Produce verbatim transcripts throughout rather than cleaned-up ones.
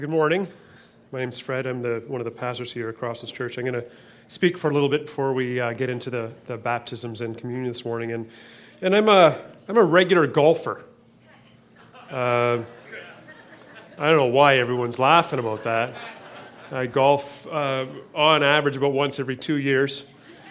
Good morning. My name's Fred. I'm the one of the pastors here at Crosslands Church. I'm going to speak for a little bit before we uh, get into the, the baptisms and communion this morning. And and I'm a I'm a regular golfer. Uh, I don't know why everyone's laughing about that. I golf uh, on average about once every two years.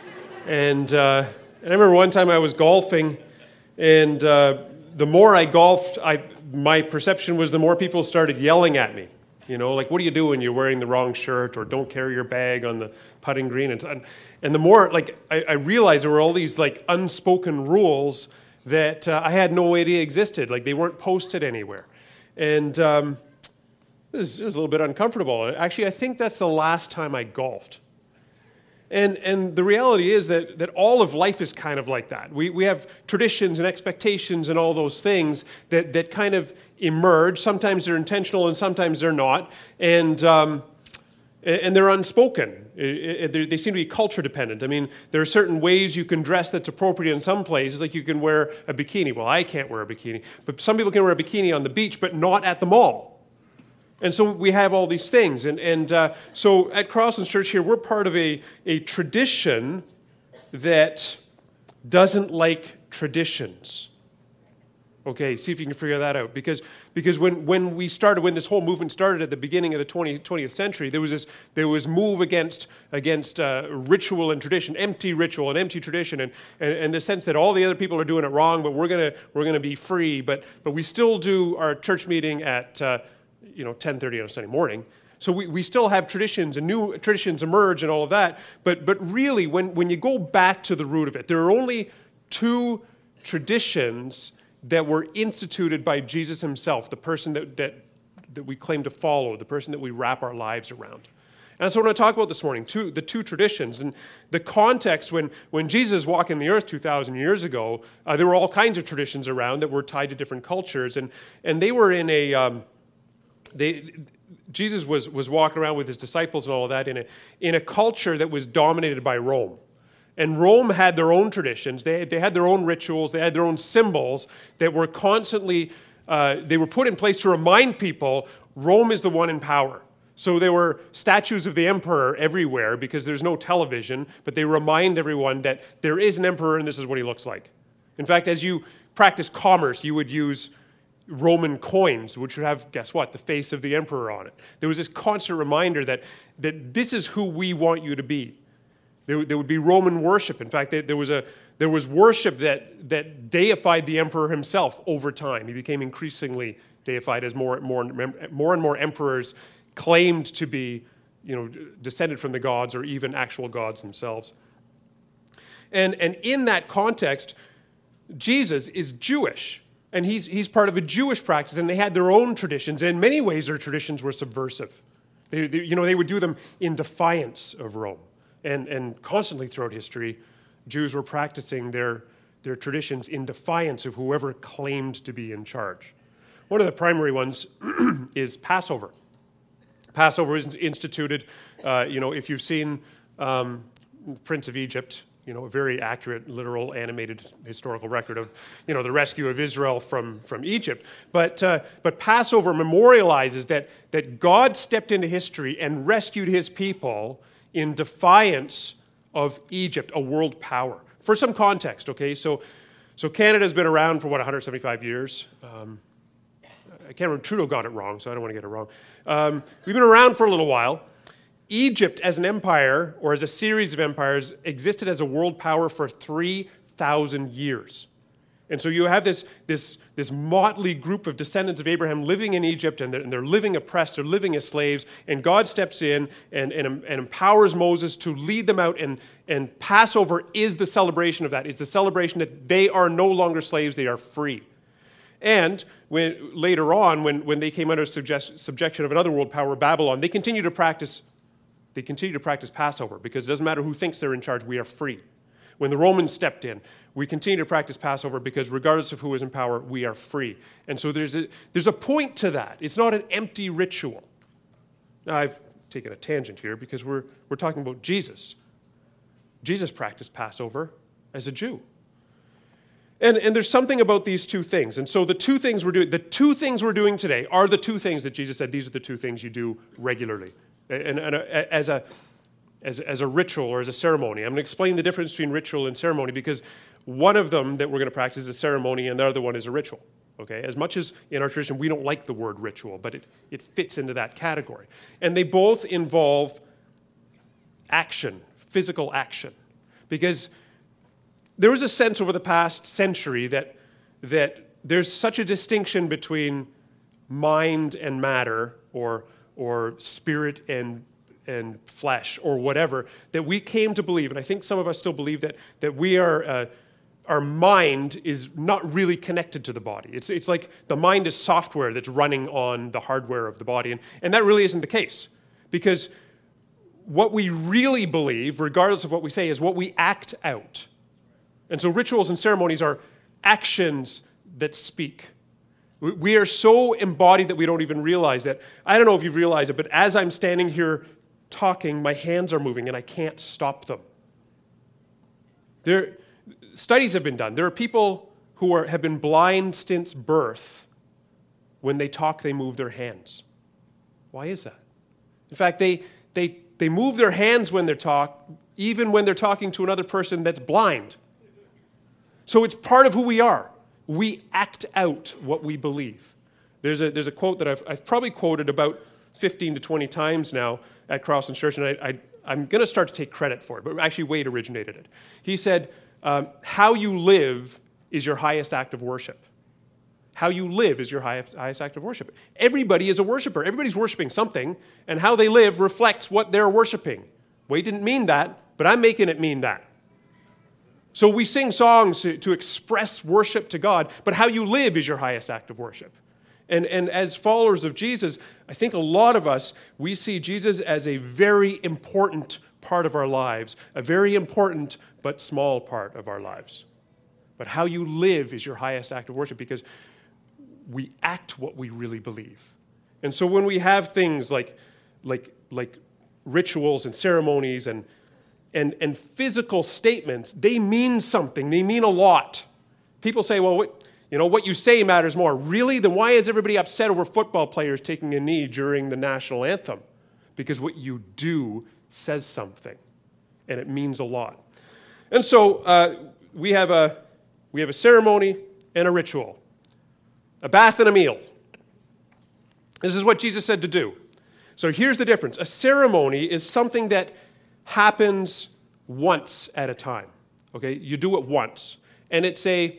And, uh, and I remember one time I was golfing, and uh, the more I golfed, I my perception was the more people started yelling at me. You know, like, what are you doing? You're wearing the wrong shirt, or don't carry your bag on the putting green. And, and the more, like, I, I realized there were all these, like, unspoken rules that uh, I had no idea existed. Like, they weren't posted anywhere. And um, it, was, it was a little bit uncomfortable. Actually, I think that's the last time I golfed. And and the reality is that, that all of life is kind of like that. We we have traditions and expectations and all those things that, that kind of emerge. Sometimes they're intentional and sometimes they're not. And um, and they're unspoken. It, it, they seem to be culture dependent. I mean, there are certain ways you can dress that's appropriate in some places. Like you can wear a bikini. Well, I can't wear a bikini. But some people can wear a bikini on the beach, but not at the mall. And so we have all these things. And, and uh, so at Crosslands Church here, we're part of a, a tradition that doesn't like traditions. Okay, see if you can figure that out. Because, because when, when we started, when this whole movement started at the beginning of the twentieth century, there was this there was move against against uh, ritual and tradition, empty ritual and empty tradition, and, and, and the sense that all the other people are doing it wrong, but we're gonna we're gonna be free. But but we still do our church meeting at uh, you know, ten thirty on a Sunday morning. So we, we still have traditions, and new traditions emerge and all of that. But but really, when, when you go back to the root of it, there are only two traditions that were instituted by Jesus himself, the person that, that, that we claim to follow, the person that we wrap our lives around. And that's what I want to talk about this morning, two, the two traditions. And the context, when, when Jesus walked in the earth two thousand years ago, uh, there were all kinds of traditions around that were tied to different cultures. And, and they were in a... Um, They, Jesus was, was walking around with his disciples and all of that in a, in a culture that was dominated by Rome. And Rome had their own traditions. They, they had their own rituals. They had their own symbols that were constantly, uh, they were put in place to remind people Rome is the one in power. So there were statues of the emperor everywhere because there's no television, but they remind everyone that there is an emperor and this is what he looks like. In fact, as you practice commerce, you would use Roman coins, which would have, guess what, the face of the emperor on it. There was this constant reminder that, that this is who we want you to be. There, there would be Roman worship. In fact, there was a there was worship that, that deified the emperor himself over time. He became increasingly deified as more, more, more and more emperors claimed to be, you know, descended from the gods or even actual gods themselves. And, and in that context, Jesus is Jewish. And he's he's part of a Jewish practice, and they had their own traditions. And in many ways, their traditions were subversive. They, they, you know, they would do them in defiance of Rome. And and constantly throughout history, Jews were practicing their, their traditions in defiance of whoever claimed to be in charge. One of the primary ones is Passover. Passover is instituted, uh, you know, if you've seen um, Prince of Egypt, you know, a very accurate, literal, animated historical record of, you know, the rescue of Israel from, from Egypt. But uh, but Passover memorializes that, that God stepped into history and rescued his people in defiance of Egypt, a world power. For some context, okay? So so Canada's been around for, what, one hundred seventy-five years? Um, I can't remember, Trudeau got it wrong, so I don't want to get it wrong. Um, we've been around for a little while. Egypt as an empire, or as a series of empires, existed as a world power for three thousand years. And so you have this, this, this motley group of descendants of Abraham living in Egypt, and they're, and they're living oppressed, they're living as slaves, and God steps in and, and, and empowers Moses to lead them out, and, and Passover is the celebration of that. It's the celebration that they are no longer slaves, they are free. And when, later on, when, when they came under subject, subjection of another world power, Babylon, they continue to practice They continue to practice Passover because it doesn't matter who thinks they're in charge, we are free. When the Romans stepped in, we continue to practice Passover because regardless of who is in power, we are free. And so there's a, there's a point to that. It's not an empty ritual. Now, I've taken a tangent here because we're, we're talking about Jesus. Jesus practiced Passover as a Jew. And, and there's something about these two things. And so the two things we're doing, the two things we're doing today are the two things that Jesus said, these are the two things you do regularly. And, and a, as, a, as, as a ritual or as a ceremony. I'm going to explain the difference between ritual and ceremony because one of them that we're going to practice is a ceremony and the other one is a ritual. Okay? As much as in our tradition we don't like the word ritual, but it, it fits into that category. And they both involve action, physical action. Because there was a sense over the past century that, that there's such a distinction between mind and matter or, or spirit and, and flesh or whatever that we came to believe, and I think some of us still believe that, that we are, uh, our mind is not really connected to the body. It's, it's like the mind is software that's running on the hardware of the body, and, and that really isn't the case because what we really believe, regardless of what we say, is what we act out. And so rituals and ceremonies are actions that speak. We are so embodied that we don't even realize that. I don't know if you've realized it, but as I'm standing here talking, my hands are moving and I can't stop them. There, studies have been done. There are people who are, have been blind since birth. When they talk, they move their hands. Why is that? In fact, they, they, they move their hands when they talk, even when they're talking to another person that's blind. So it's part of who we are. We act out what we believe. There's a, there's a quote that I've, I've probably quoted about fifteen to twenty times now at Crosslands Church, and I, I, I'm going to start to take credit for it, but actually Wade originated it. He said, um, how you live is your highest act of worship. How you live is your highest, highest act of worship. Everybody is a worshiper. Everybody's worshiping something, and how they live reflects what they're worshiping. Wade didn't mean that, but I'm making it mean that. So we sing songs to, to express worship to God, but how you live is your highest act of worship. And, and as followers of Jesus, I think a lot of us, we see Jesus as a very important part of our lives, a very important but small part of our lives. But how you live is your highest act of worship because we act what we really believe. And so when we have things like, like, like rituals and ceremonies and And, and physical statements, they mean something. They mean a lot. People say, well, what, you know, what you say matters more. Really? Then why is everybody upset over football players taking a knee during the national anthem? Because what you do says something, and it means a lot. And so uh, we have a we have a ceremony and a ritual, a bath and a meal. This is what Jesus said to do. So here's the difference. A ceremony is something that happens once at a time, okay? You do it once. And it's a,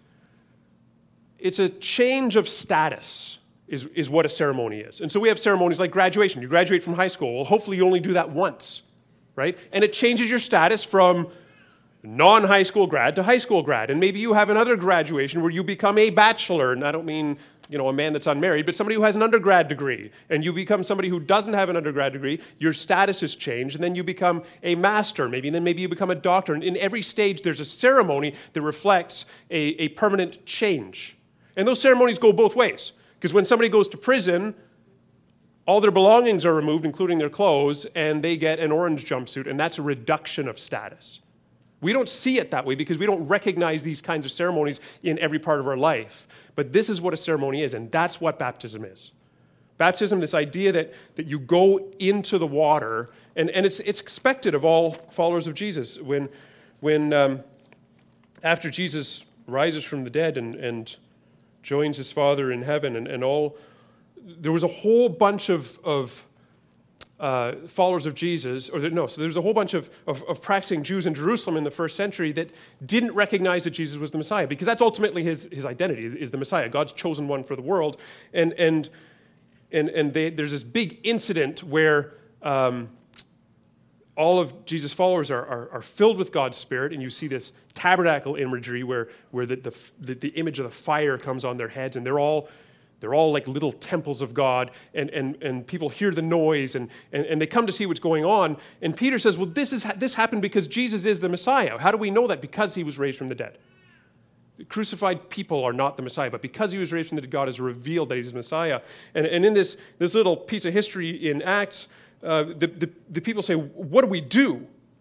it's a change of status is, is what a ceremony is. And so we have ceremonies like graduation. You graduate from high school. Well, hopefully you only do that once, right? And it changes your status from non-high school grad to high school grad. And maybe you have another graduation where you become a bachelor. And I don't mean, you know, a man that's unmarried, but somebody who has an undergrad degree. And you become somebody who doesn't have an undergrad degree. Your status is changed. And then you become a master, maybe. And then maybe you become a doctor. And in every stage, there's a ceremony that reflects a, a permanent change. And those ceremonies go both ways. Because when somebody goes to prison, all their belongings are removed, including their clothes, and they get an orange jumpsuit. And that's a reduction of status. We don't see it that way because we don't recognize these kinds of ceremonies in every part of our life. But this is what a ceremony is, and that's what baptism is. Baptism, this idea that, that you go into the water, and, and it's, it's expected of all followers of Jesus. When, when um, after Jesus rises from the dead and, and joins his Father in heaven, and, and all, there was a whole bunch of, of Uh, followers of Jesus, or no, so there was a whole bunch of, of, of practicing Jews in Jerusalem in the first century that didn't recognize that Jesus was the Messiah, because that's ultimately his, his identity, is the Messiah, God's chosen one for the world. And and and and they, there's this big incident where um, all of Jesus' followers are, are, are filled with God's Spirit, and you see this tabernacle imagery where, where the, the, the, the image of the fire comes on their heads, and they're all They're all like little temples of God, and, and, and people hear the noise, and, and, and they come to see what's going on. And Peter says, well, this is this happened because Jesus is the Messiah. How do we know that? Because he was raised from the dead. Crucified people are not the Messiah, but because he was raised from the dead, God has revealed that he's the Messiah. And, and in this, this little piece of history in Acts, uh, the, the, the people say, what do we do?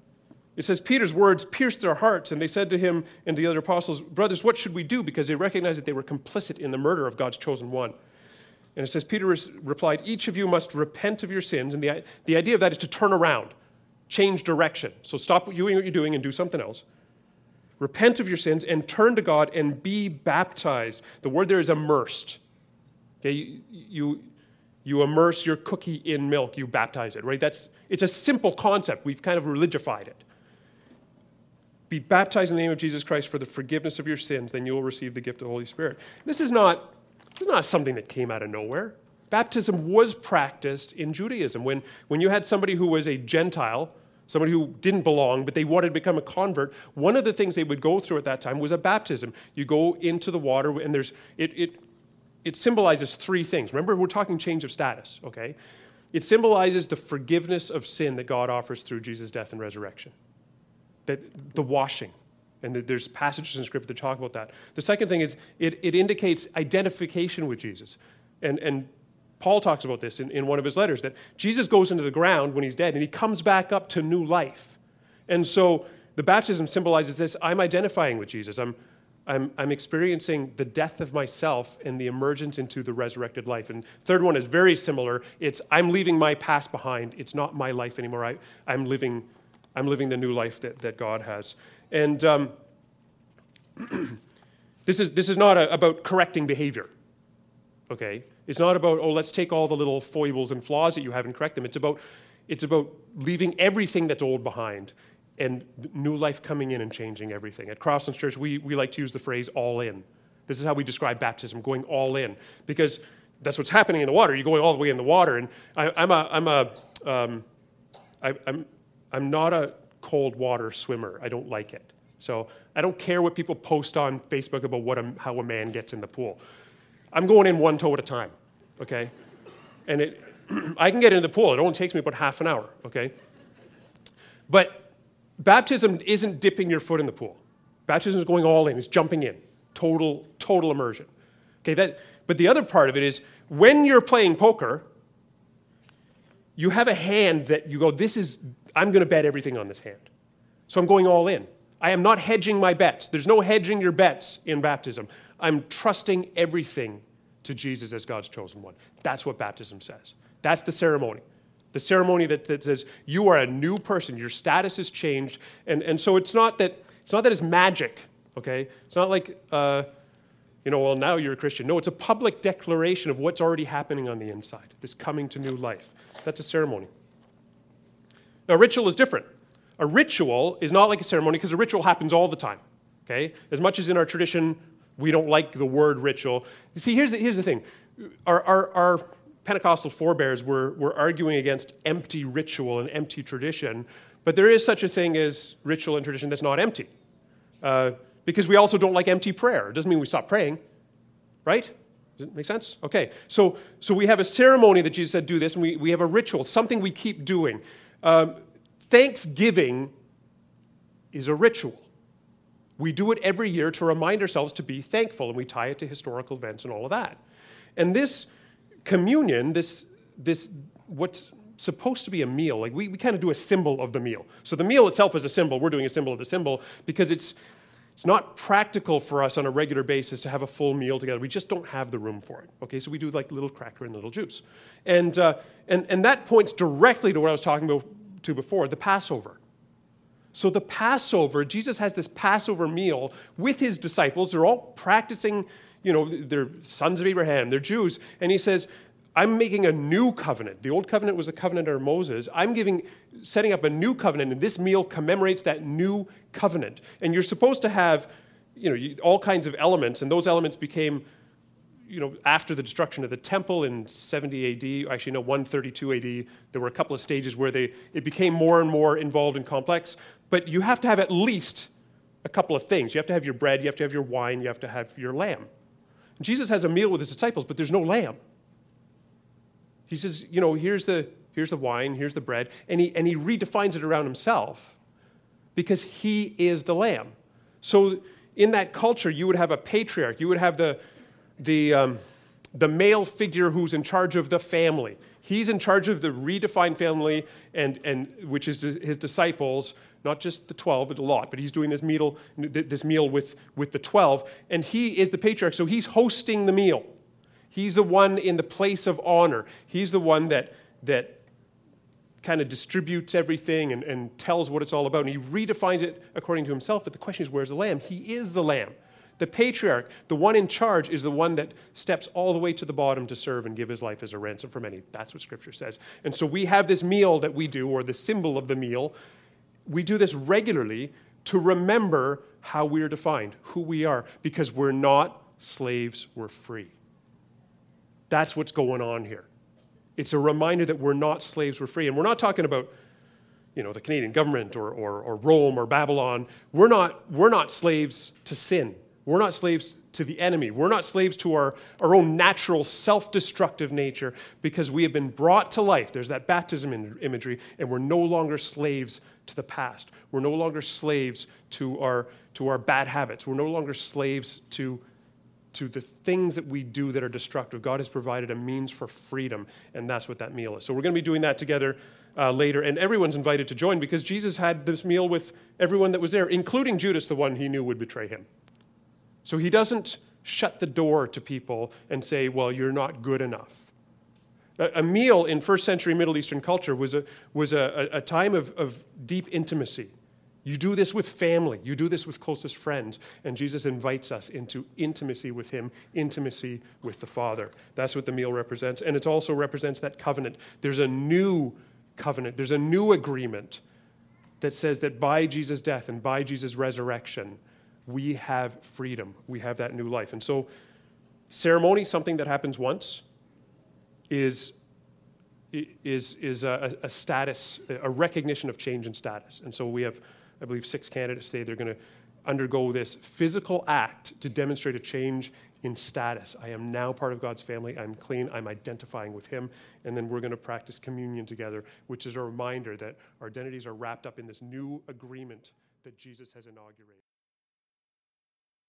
It says, Peter's words pierced their hearts, and they said to him and to the other apostles, brothers, what should we do? Because they recognized that they were complicit in the murder of God's chosen one. And it says, Peter replied, each of you must repent of your sins. And the, the idea of that is to turn around, change direction. So stop doing what you're doing and do something else. Repent of your sins and turn to God and be baptized. The word there is immersed. Okay, you, you, you immerse your cookie in milk, you baptize it, right? That's, it's a simple concept. We've kind of religified it. Be baptized in the name of Jesus Christ for the forgiveness of your sins, then you will receive the gift of the Holy Spirit. This is not, this is not something that came out of nowhere. Baptism was practiced in Judaism. When, when you had somebody who was a Gentile, somebody who didn't belong, but they wanted to become a convert, one of the things they would go through at that time was a baptism. You go into the water, and there's it it it symbolizes three things. Remember, we're talking change of status, okay? It symbolizes the forgiveness of sin that God offers through Jesus' death and resurrection. That the washing, and there's passages in Scripture that talk about that. The second thing is it, it indicates identification with Jesus. And, and Paul talks about this in, in one of his letters, that Jesus goes into the ground when he's dead, and he comes back up to new life. And so the baptism symbolizes this. I'm identifying with Jesus. I'm, I'm, I'm experiencing the death of myself and the emergence into the resurrected life. And third one is very similar. It's I'm leaving my past behind. It's not my life anymore. I, I'm living I'm living the new life that, that God has. And um, this is this is not a, about correcting behavior, okay? It's not about, oh, let's take all the little foibles and flaws that you have and correct them. It's about, it's about leaving everything that's old behind and new life coming in and changing everything. At Crosslands Church, we, we like to use the phrase all in. This is how we describe baptism, going all in, because that's what's happening in the water. You're going all the way in the water. And I, I'm a, I'm a, um, I, I'm, I'm not a cold water swimmer. I don't like it. So I don't care what people post on Facebook about what a, how a man gets in the pool. I'm going in one toe at a time, okay? And it, I can get into the pool. It only takes me about half an hour, okay? But baptism isn't dipping your foot in the pool. Baptism is going all in. It's jumping in. Total, total immersion. Okay, that, but the other part of it is when you're playing poker, you have a hand that you go, this is, I'm going to bet everything on this hand. So I'm going all in. I am not hedging my bets. There's no hedging your bets in baptism. I'm trusting everything to Jesus as God's chosen one. That's what baptism says. That's the ceremony. The ceremony that, that says you are a new person. Your status has changed. And, and so it's not that it's not that it's magic, okay? It's not like, uh, you know, well, now you're a Christian. No, it's a public declaration of what's already happening on the inside, this coming to new life. That's a ceremony. Now, a ritual is different. A ritual is not like a ceremony because a ritual happens all the time, okay? As much as in our tradition, we don't like the word ritual. You see, here's the, here's the thing. Our, our, our Pentecostal forebears were, were arguing against empty ritual and empty tradition, but there is such a thing as ritual and tradition that's not empty. Uh, because we also don't like empty prayer. It doesn't mean we stop praying, right? Does it make sense? Okay, so so we have a ceremony that Jesus said do this, and we, we have a ritual, something we keep doing. Um, Thanksgiving is a ritual. We do it every year to remind ourselves to be thankful, and we tie it to historical events and all of that. And this communion, this this what's supposed to be a meal, like we, we kind of do a symbol of the meal. So the meal itself is a symbol. We're doing a symbol of the symbol because it's It's not practical for us on a regular basis to have a full meal together. We just don't have the room for it. Okay, so we do like little cracker and little juice. And, uh, and, and that points directly to what I was talking about to before, the Passover. So the Passover, Jesus has this Passover meal with his disciples. They're all practicing, you know, they're sons of Abraham, they're Jews. And he says, I'm making a new covenant. The old covenant was a covenant under Moses. I'm giving, setting up a new covenant, and this meal commemorates that new covenant. And you're supposed to have, you know, all kinds of elements, and those elements became, you know, after the destruction of the temple in seventy A D, actually no, one thirty-two A D, there were a couple of stages where they it became more and more involved and complex. But you have to have at least a couple of things. You have to have your bread, you have to have your wine, you have to have your lamb. And Jesus has a meal with his disciples, but there's no lamb. He says, you know, here's the here's the wine, here's the bread, and he and he redefines it around himself because he is the lamb. So in that culture, you would have a patriarch, you would have the the um, the male figure who's in charge of the family. He's in charge of the redefined family, and, and which is his disciples, not just the twelve, but a lot, but he's doing this meal, this meal with, with the twelve, and he is the patriarch, so he's hosting the meal. He's the one in the place of honor. He's the one that, that kind of distributes everything and, and tells what it's all about, and he redefines it according to himself, but the question is, where's the lamb? He is the lamb. The patriarch, the one in charge, is the one that steps all the way to the bottom to serve and give his life as a ransom for many. That's what Scripture says. And so we have this meal that we do, or the symbol of the meal. We do this regularly to remember how we are defined, who we are, because we're not slaves, we're free. That's what's going on here. It's a reminder that we're not slaves, we're free. And we're not talking about, you know, the Canadian government or, or, or Rome or Babylon. We're not, we're not slaves to sin. We're not slaves to the enemy. We're not slaves to our, our own natural self-destructive nature, because we have been brought to life. There's that baptism in, imagery, and we're no longer slaves to the past. We're no longer slaves to our, to our bad habits. We're no longer slaves to, to the things that we do that are destructive. God has provided a means for freedom, and that's what that meal is. So we're going to be doing that together uh, later, and everyone's invited to join, because Jesus had this meal with everyone that was there, including Judas, the one he knew would betray him. So he doesn't shut the door to people and say, well, you're not good enough. A, a meal in first century Middle Eastern culture was a, was a, a time of, of deep intimacy. You do this with family. You do this with closest friends. And Jesus invites us into intimacy with him, intimacy with the Father. That's what the meal represents. And it also represents that covenant. There's a new covenant. There's a new agreement that says that by Jesus' death and by Jesus' resurrection, we have freedom. We have that new life. And so ceremony, something that happens once, is, is, is a, a status, a recognition of change in status. And so we have, I believe, six candidates today. They're going to undergo this physical act to demonstrate a change in status. I am now part of God's family. I'm clean. I'm identifying with him. And then we're going to practice communion together, which is a reminder that our identities are wrapped up in this new agreement that Jesus has inaugurated.